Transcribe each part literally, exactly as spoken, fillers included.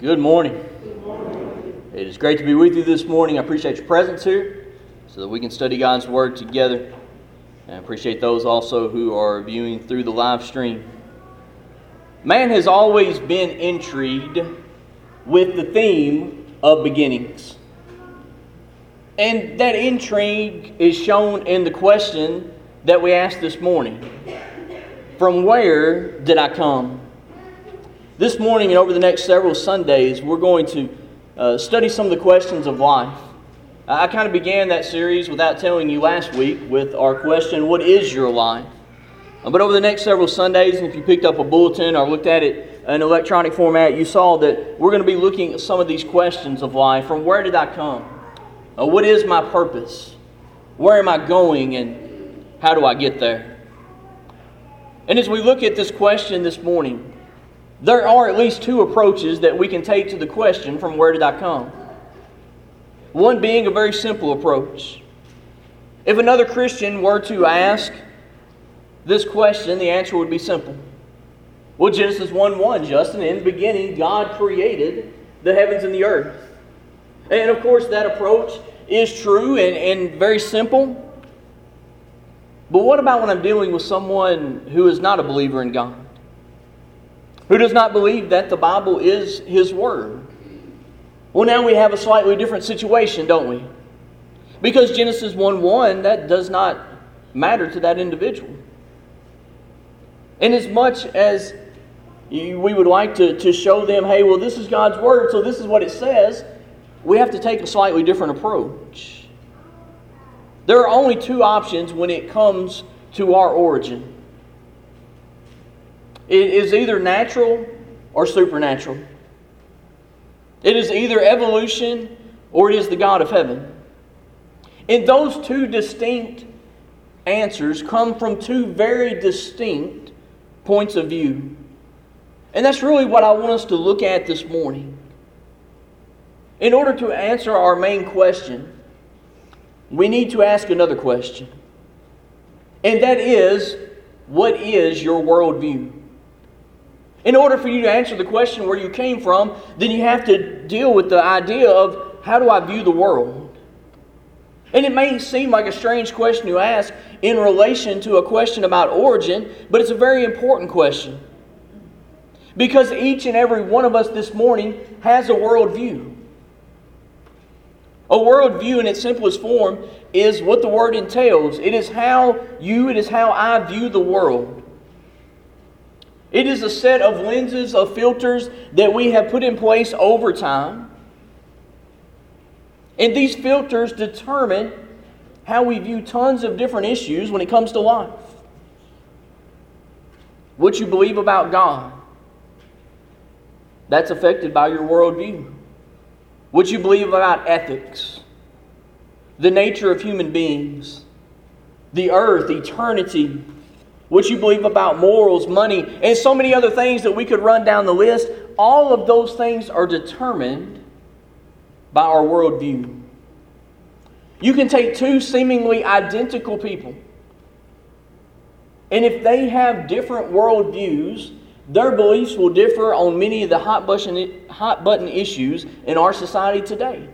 Good morning. Good morning. It is great to be with you this morning. I appreciate your presence here so that we can study God's Word together. And I appreciate those also who are viewing through the live stream. Man has always been intrigued with the theme of beginnings. And that intrigue is shown in the question that we asked this morning. From where did I come? This morning and over the next several Sundays, we're going to uh, study some of the questions of life. I kind of began that series without telling you last week with our question, what is your life? Uh, but over the next several Sundays, and if you picked up a bulletin or looked at it in electronic format, you saw that we're going to be looking at some of these questions of life. From where did I come? Uh, what is my purpose? Where am I going and how do I get there? And as we look at this question this morning, there are at least two approaches that we can take to the question, from where did I come? One being a very simple approach. If another Christian were to ask this question, the answer would be simple. Well, Genesis one one, Justin, in the beginning, God created the heavens and the earth. And of course, that approach is true and, and very simple. But what about when I'm dealing with someone who is not a believer in God? Who does not believe that the Bible is His Word? Well, now we have a slightly different situation, don't we? Because Genesis one one, that does not matter to that individual. And as much as we would like to, to show them, hey, well, this is God's Word, so this is what it says, we have to take a slightly different approach. There are only two options when it comes to our origin. It is either natural or supernatural. It is either evolution or it is the God of heaven. And those two distinct answers come from two very distinct points of view. And that's really what I want us to look at this morning. In order to answer our main question, we need to ask another question. And that is, what is your worldview? In order for you to answer the question where you came from, then you have to deal with the idea of, how do I view the world? And it may seem like a strange question to ask in relation to a question about origin, but it's a very important question. Because each and every one of us this morning has a worldview. A worldview in its simplest form is what the word entails. It is how you, it is how I view the world. It is a set of lenses, of filters that we have put in place over time. And these filters determine how we view tons of different issues when it comes to life. What you believe about God, that's affected by your worldview. What you believe about ethics, the nature of human beings, the earth, eternity, what you believe about morals, money, and so many other things that we could run down the list, all of those things are determined by our worldview. You can take two seemingly identical people, and if they have different worldviews, their beliefs will differ on many of the hot button, hot button issues in our society today.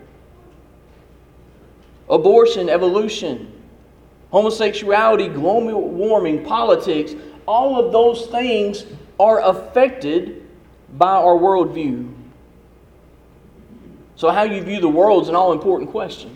Abortion, evolution, homosexuality, global warming, politics, all of those things are affected by our worldview. So how you view the world is an all-important question.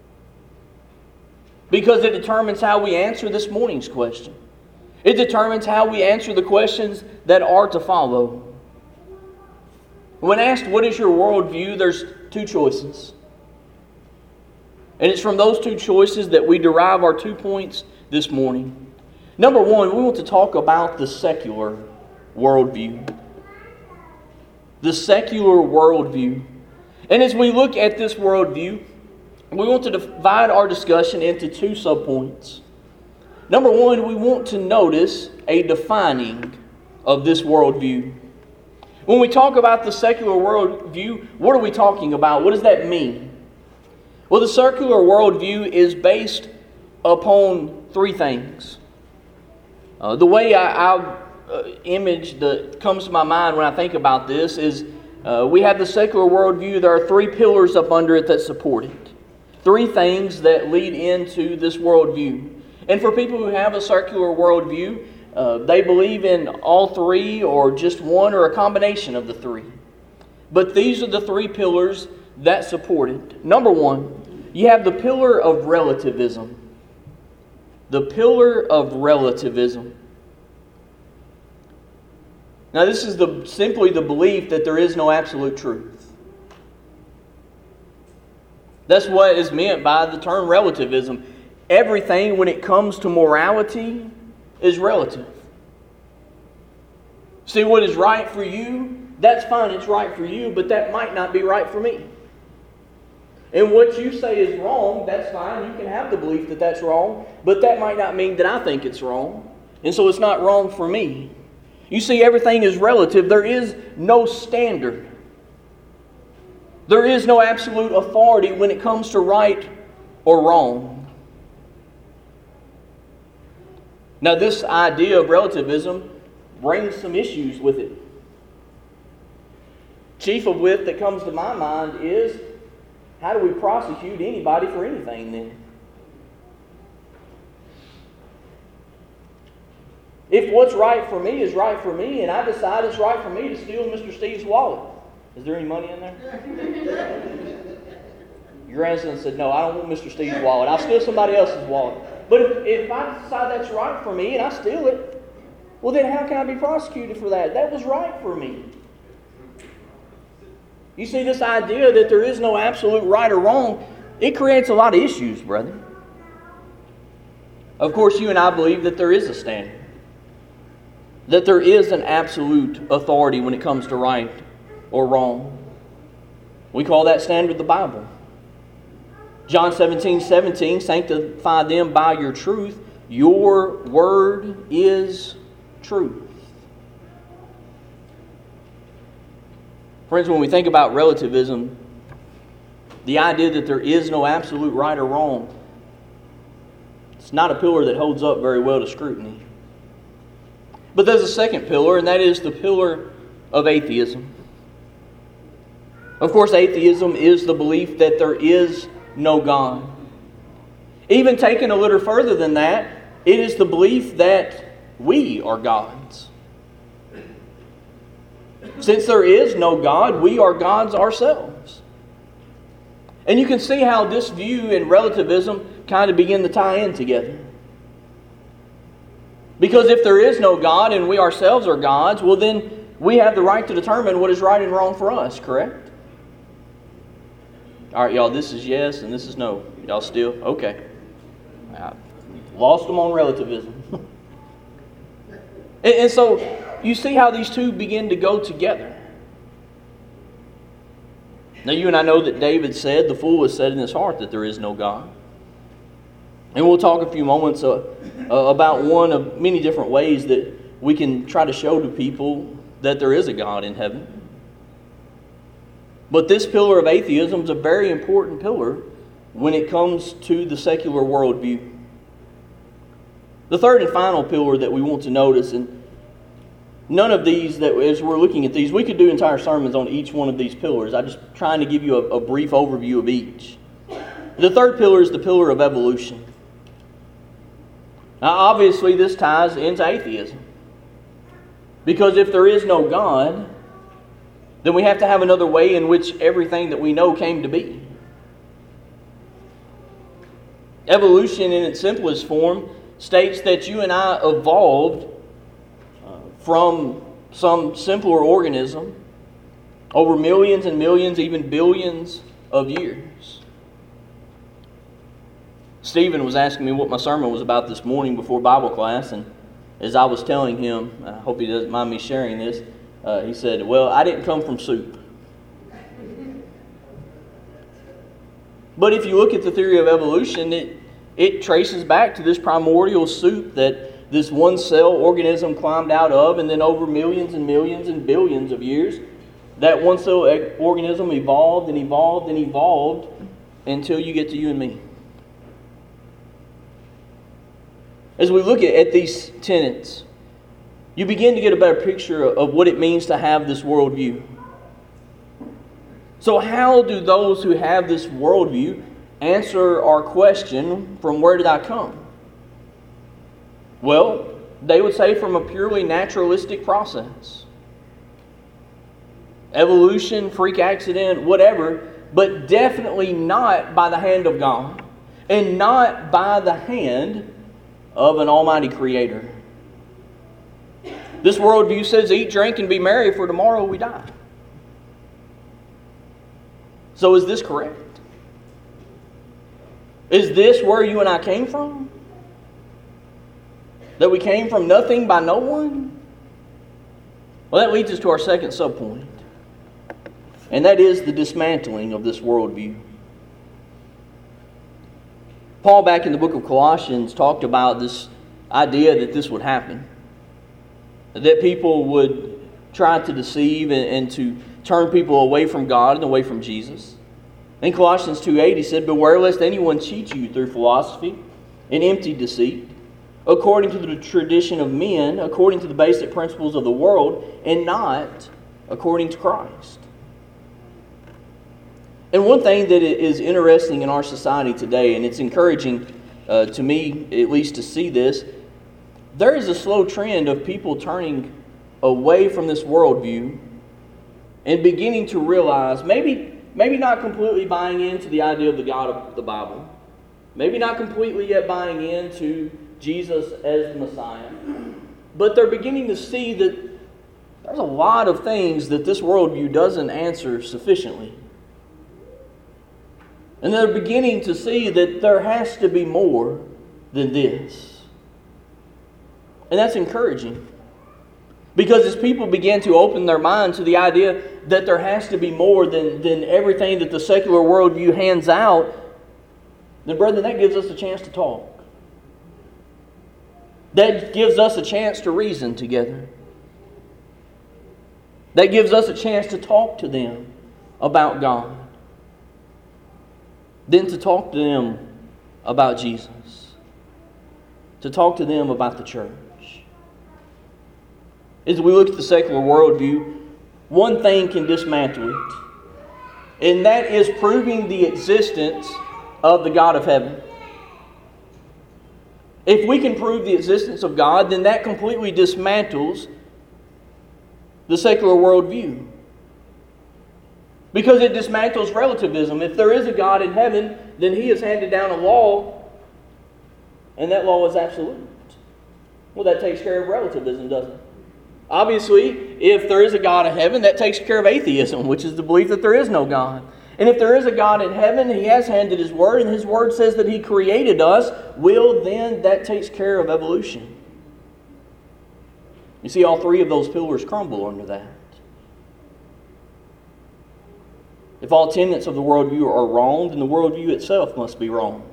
Because it determines how we answer this morning's question. It determines how we answer the questions that are to follow. When asked, what is your worldview, there's two choices. And it's from those two choices that we derive our two points this morning. Number one, we want to talk about the secular worldview. The secular worldview. And as we look at this worldview, we want to divide our discussion into two subpoints. Number one, we want to notice a defining of this worldview. When we talk about the secular worldview, what are we talking about? What does that mean? Well, the secular worldview is based upon three things. Uh, the way I, I uh, image that comes to my mind when I think about this is Uh, we have the secular worldview. There are three pillars up under it that support it. Three things that lead into this worldview. And for people who have a secular worldview, uh, they believe in all three or just one or a combination of the three. But these are the three pillars that support it. Number one, you have the pillar of relativism. The pillar of relativism. Now this is the simply the belief that there is no absolute truth. That's what is meant by the term relativism. Everything, when it comes to morality, is relative. See, what is right for you, that's fine, it's right for you, but that might not be right for me. And what you say is wrong, that's fine. You can have the belief that that's wrong, but that might not mean that I think it's wrong. And so it's not wrong for me. You see, everything is relative. There is no standard. There is no absolute authority when it comes to right or wrong. Now, this idea of relativism brings some issues with it. Chief of which that comes to my mind is, how do we prosecute anybody for anything then? If what's right for me is right for me, and I decide it's right for me to steal Mister Steve's wallet, is there any money in there? Your grandson said, no, I don't want Mister Steve's wallet. I'll steal somebody else's wallet. But if, if I decide that's right for me and I steal it, well then how can I be prosecuted for that? That was right for me. You see, this idea that there is no absolute right or wrong, it creates a lot of issues, brother. Of course, you and I believe that there is a standard. That there is an absolute authority when it comes to right or wrong. We call that standard the Bible. John seventeen seventeen, sanctify them by your truth. Your word is truth. Friends, when we think about relativism, the idea that there is no absolute right or wrong, it's not a pillar that holds up very well to scrutiny. But there's a second pillar, and that is the pillar of atheism. Of course, atheism is the belief that there is no God. Even taken a little further than that, it is the belief that we are gods. Since there is no God, we are gods ourselves. And you can see how this view and relativism kind of begin to tie in together. Because if there is no God and we ourselves are gods, well then we have the right to determine what is right and wrong for us, correct? All right, y'all, this is yes and this is no. Y'all still? Okay. I lost them on relativism. and, and so you see how these two begin to go together. Now you and I know that David said, the fool has said in his heart that there is no God. And we'll talk a few moments uh, uh, about one of many different ways that we can try to show to people that there is a God in heaven. But this pillar of atheism is a very important pillar when it comes to the secular worldview. The third and final pillar that we want to notice, and none of these, that as we're looking at these, we could do entire sermons on each one of these pillars. I'm just trying to give you a, a brief overview of each. The third pillar is the pillar of evolution. Now, obviously, this ties into atheism. Because if there is no God, then we have to have another way in which everything that we know came to be. Evolution, in its simplest form, states that you and I evolved uh, from some simpler organism over millions and millions, even billions of years. Stephen was asking me what my sermon was about this morning before Bible class, and as I was telling him, I hope he doesn't mind me sharing this, uh, he said, well, I didn't come from soup. But if you look at the theory of evolution, it, it traces back to this primordial soup that this one cell organism climbed out of, and then over millions and millions and billions of years, that one cell organism evolved and evolved and evolved until you get to you and me. As we look at, at these tenets, you begin to get a better picture of what it means to have this worldview. So how do those who have this worldview answer our question, from where did I come? Well, they would say from a purely naturalistic process. Evolution, freak accident, whatever, but definitely not by the hand of God, and not by the hand of an almighty creator. This worldview says, eat, drink, and be merry, for tomorrow we die. So is this correct? Is this where you and I came from? That we came from nothing by no one? Well, that leads us to our second subpoint. And that is the dismantling of this worldview. Paul, back in the book of Colossians, talked about this idea that this would happen. That people would try to deceive and, and to turn people away from God and away from Jesus. In Colossians two eight, he said, beware lest anyone cheat you through philosophy and empty deceit, according to the tradition of men, according to the basic principles of the world, and not according to Christ. And one thing that is interesting in our society today, and it's encouraging uh, to me at least to see this, there is a slow trend of people turning away from this worldview and beginning to realize, maybe, maybe not completely buying into the idea of the God of the Bible, maybe not completely yet buying into Jesus as the Messiah, but they're beginning to see that there's a lot of things that this worldview doesn't answer sufficiently. And they're beginning to see that there has to be more than this. And that's encouraging. Because as people begin to open their mind to the idea that there has to be more than, than everything that the secular worldview hands out, then brethren, that gives us a chance to talk. That gives us a chance to reason together. That gives us a chance to talk to them about God. Then to talk to them about Jesus. To talk to them about the church. As we look at the secular worldview, one thing can dismantle it. And that is proving the existence of the God of heaven. If we can prove the existence of God, then that completely dismantles the secular worldview. Because it dismantles relativism. If there is a God in heaven, then He has handed down a law, and that law is absolute. Well, that takes care of relativism, doesn't it? Obviously, if there is a God in heaven, that takes care of atheism, which is the belief that there is no God. And if there is a God in heaven, He has handed His Word, and His Word says that He created us, well, then that takes care of evolution. You see, all three of those pillars crumble under that. If all tenets of the worldview are wrong, then the worldview itself must be wrong.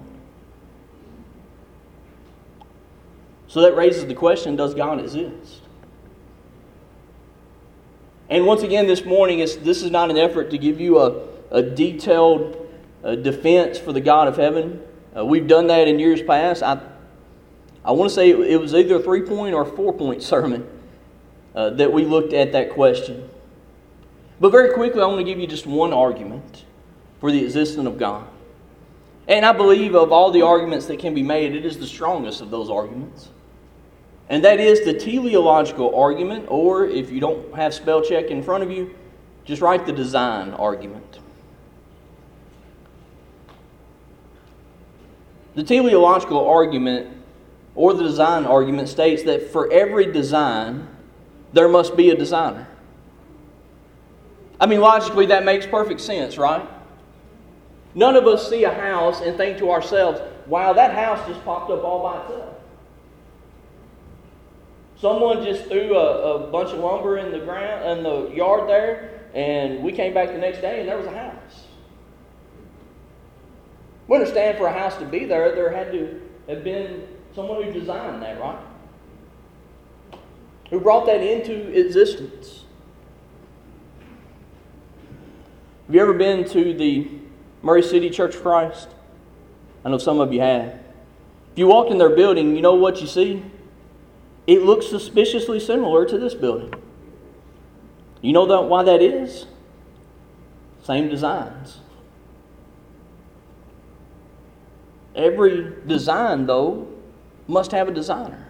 So that raises the question, does God exist? And once again this morning, it's, this is not an effort to give you a, a detailed uh, defense for the God of heaven. Uh, we've done that in years past. I, I want to say it, it was either a three-point or a four-point sermon uh, that we looked at that question. But very quickly, I want to give you just one argument for the existence of God. And I believe of all the arguments that can be made, it is the strongest of those arguments. And that is the teleological argument, or if you don't have spell check in front of you, just write the design argument. The teleological argument, or the design argument, states that for every design, there must be a designer. I mean, logically, that makes perfect sense, right? None of us see a house and think to ourselves, wow, that house just popped up all by itself. Someone just threw a, a bunch of lumber in the ground in the yard there, and we came back the next day and there was a house. We understand for a house to be there, there had to have been someone who designed that, right? Who brought that into existence. Have you ever been to the Murray City Church of Christ? I know some of you have. If you walk in their building, you know what you see? It looks suspiciously similar to this building. You know that, why that is? same designs. Every design, though, must have a designer.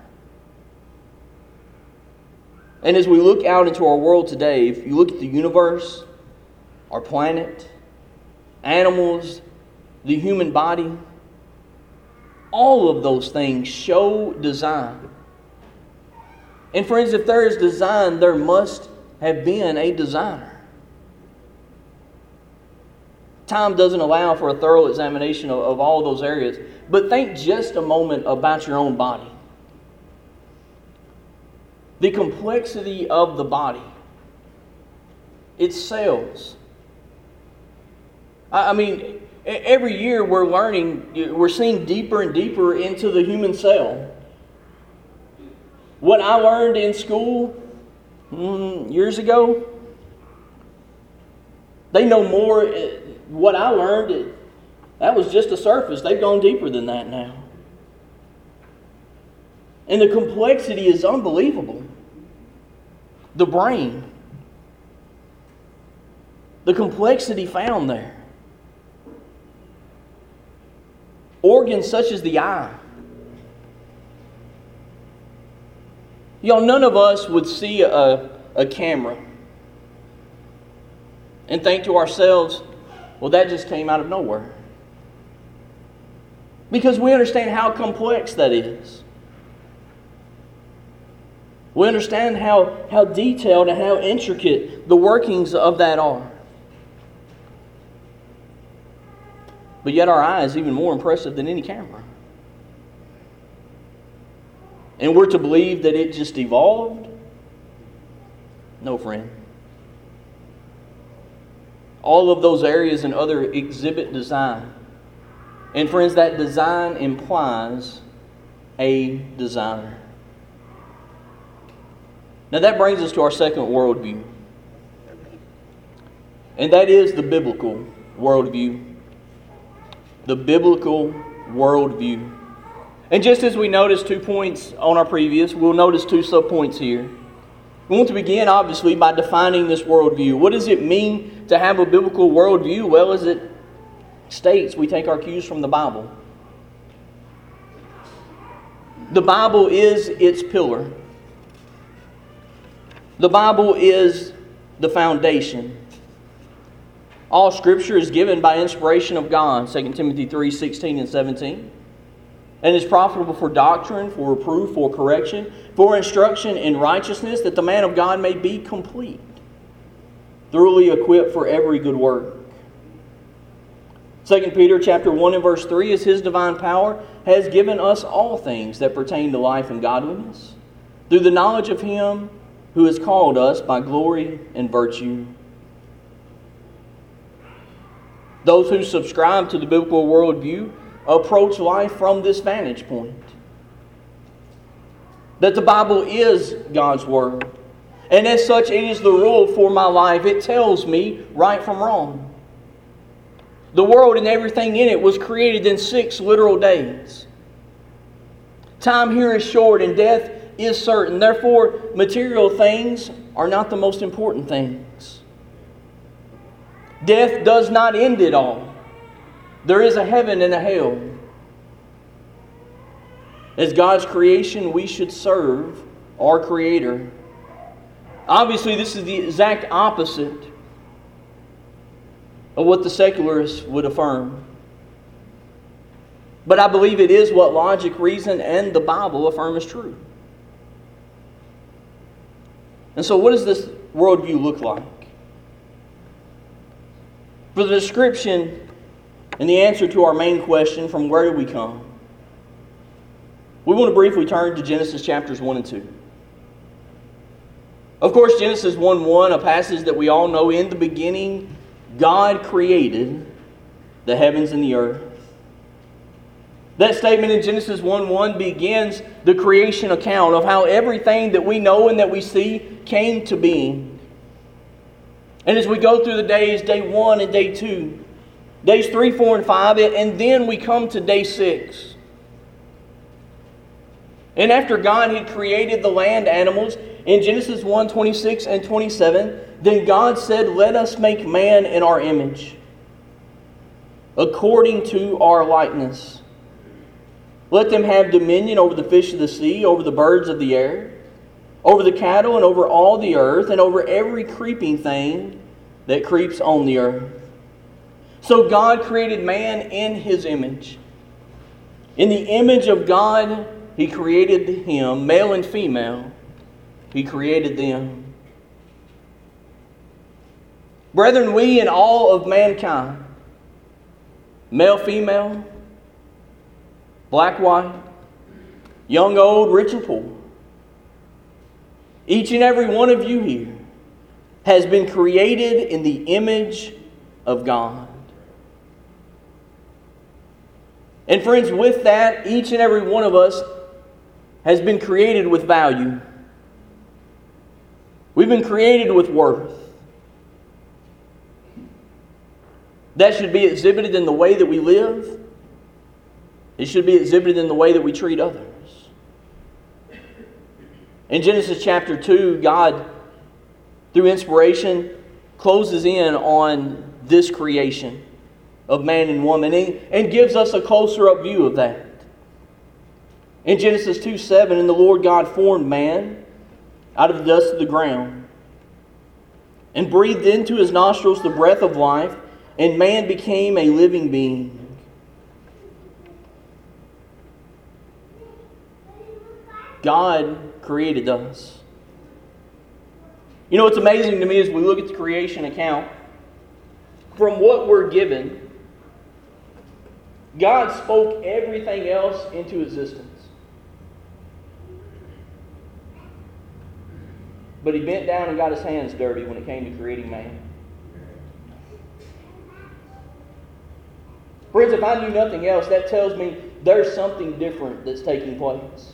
And as we look out into our world today, if you look at the universe, our planet, animals, the human body, all of those things show design. And friends, if there is design, there must have been a designer. Time doesn't allow for a thorough examination of, of all those areas, but think just a moment about your own body. The complexity of the body, its cells. I, I mean, every year we're learning, we're seeing deeper and deeper into the human cell. What I learned in school mm, years ago, they know more. What I learned, that was just the surface. They've gone deeper than that now. And the complexity is unbelievable. The brain, the complexity found there. Organs such as the eye. Y'all, none of us would see a, a camera and think to ourselves, well, that just came out of nowhere. Because we understand how complex that is. We understand how, how detailed and how intricate the workings of that are. But yet our eye is even more impressive than any camera. And we're to believe that it just evolved? No, friend. All of those areas and other exhibit design. And friends, that design implies a designer. Now that brings us to our second worldview. And that is the biblical worldview. The biblical worldview. And just as we noticed two points on our previous, we'll notice two subpoints here. We want to begin, obviously, by defining this worldview. What does it mean to have a biblical worldview? Well, as it states, we take our cues from the Bible. The Bible is its pillar. The Bible is the foundation. All Scripture is given by inspiration of God, Second Timothy three, sixteen and seventeen. And is profitable for doctrine, for reproof, for correction, for instruction in righteousness, that the man of God may be complete, thoroughly equipped for every good work. Second Peter chapter one and verse three is His divine power has given us all things that pertain to life and godliness, through the knowledge of Him who has called us by glory and virtue. Those who subscribe to the biblical worldview approach life from this vantage point. That the Bible is God's Word. And as such, it is the rule for my life. It tells me right from wrong. The world and everything in it was created in six literal days. Time here is short and death is certain. Therefore, material things are not the most important things. Death does not end it all. There is a heaven and a hell. As God's creation, we should serve our Creator. Obviously, this is the exact opposite of what the secularists would affirm. But I believe it is what logic, reason, and the Bible affirm as true. And so what does this worldview look like? For the description and the answer to our main question, from where do we come? We want to briefly turn to Genesis chapters one and two. Of course, Genesis one one, a passage that we all know, in the beginning, God created the heavens and the earth. That statement in Genesis one one begins the creation account of how everything that we know and that we see came to being. And as we go through the days, day one and day two, days three, four, and five, and then we come to day six. And after God had created the land animals, in Genesis one, twenty-six and twenty-seven, Then God said, let us make man in our image, according to our likeness. Let them have dominion over the fish of the sea, over the birds of the air, over the cattle, and over all the earth, and over every creeping thing that creeps on the earth. So God created man in His image. In the image of God, He created him, male and female. He created them. Brethren, we and all of mankind, male, female, black, white, young, old, rich, and poor, each and every one of you here has been created in the image of God. And friends, with that, each and every one of us has been created with value. We've been created with worth. That should be exhibited in the way that we live. It should be exhibited in the way that we treat others. In Genesis chapter two, God, through inspiration, closes in on this creation of man and woman and gives us a closer up view of that. In Genesis two seven, and the Lord God formed man out of the dust of the ground and breathed into his nostrils the breath of life, and man became a living being. God created us. You know what's amazing to me is we look at the creation account. From what we're given, God spoke everything else into existence. But He bent down and got His hands dirty when it came to creating man. Friends, if I knew nothing else, that tells me there's something different that's taking place.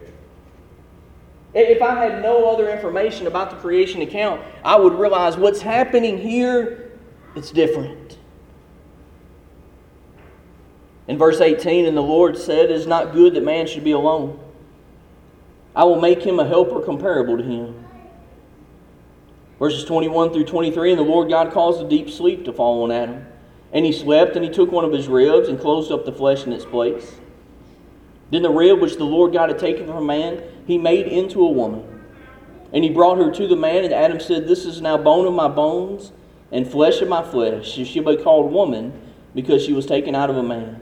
If I had no other information about the creation account, I would realize what's happening here, it's different. In verse eighteen, and the Lord said, it is not good that man should be alone. I will make him a helper comparable to him. Verses twenty-one through twenty-three, and the Lord God caused a deep sleep to fall on Adam. And he slept, and he took one of his ribs and closed up the flesh in its place. Then the rib which the Lord God had taken from man, He made into a woman. And He brought her to the man, and Adam said, this is now bone of my bones and flesh of my flesh. She shall be called woman, because she was taken out of a man.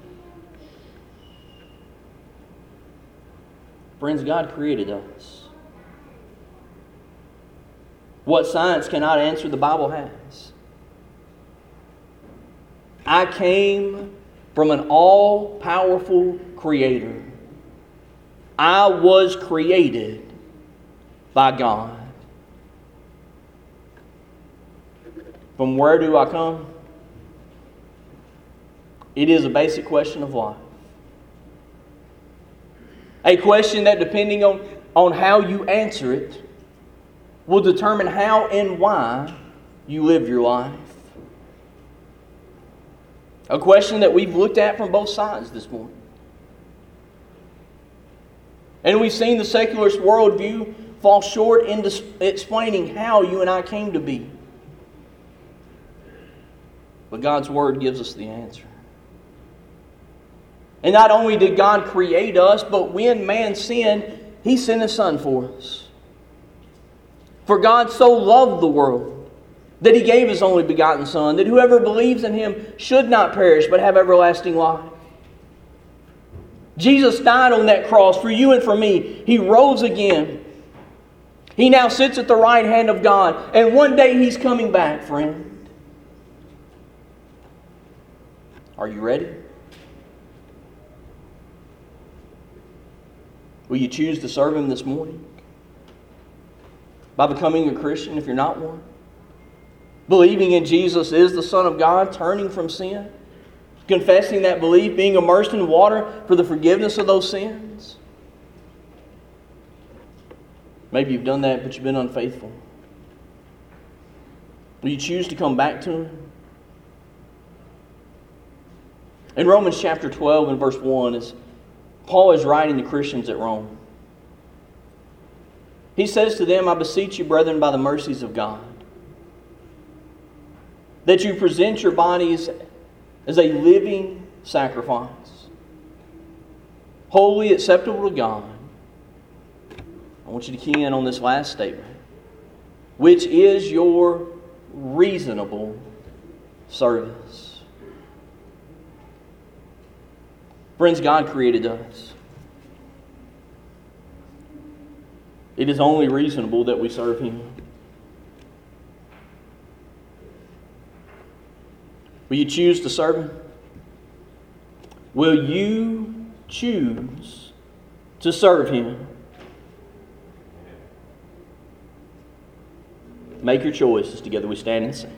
Friends, God created us. What science cannot answer, the Bible has. I came from an all-powerful Creator. I was created by God. From where do I come? It is a basic question of life. A question that, depending on, on how you answer it, will determine how and why you live your life. A question that we've looked at from both sides this morning. And we've seen the secularist worldview fall short in dis- explaining how you and I came to be. But God's Word gives us the answer. And not only did God create us, but when man sinned, He sent His Son for us. For God so loved the world that He gave His only begotten Son, that whoever believes in Him should not perish but have everlasting life. Jesus died on that cross for you and for me. He rose again. He now sits at the right hand of God. And one day He's coming back, friend. Are you ready? Will you choose to serve Him this morning? By becoming a Christian if you're not one? Believing in Jesus is the Son of God, turning from sin, confessing that belief, being immersed in water for the forgiveness of those sins. Maybe you've done that, but you've been unfaithful. Will you choose to come back to Him? In Romans chapter twelve and verse one, as Paul is writing to Christians at Rome, he says to them, I beseech you, brethren, by the mercies of God, that you present your bodies as a living sacrifice, holy, acceptable to God. I want you to key in on this last statement, which is your reasonable service. Friends, God created us. It is only reasonable that we serve Him. Will you choose to serve Him? Will you choose to serve Him? Make your choices. Together we stand and sing.